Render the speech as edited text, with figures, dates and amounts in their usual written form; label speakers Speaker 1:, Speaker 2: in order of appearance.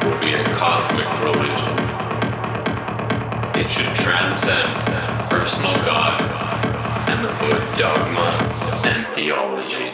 Speaker 1: will be a cosmic religion. It should transcend personal God and the Buddha dogma and theology.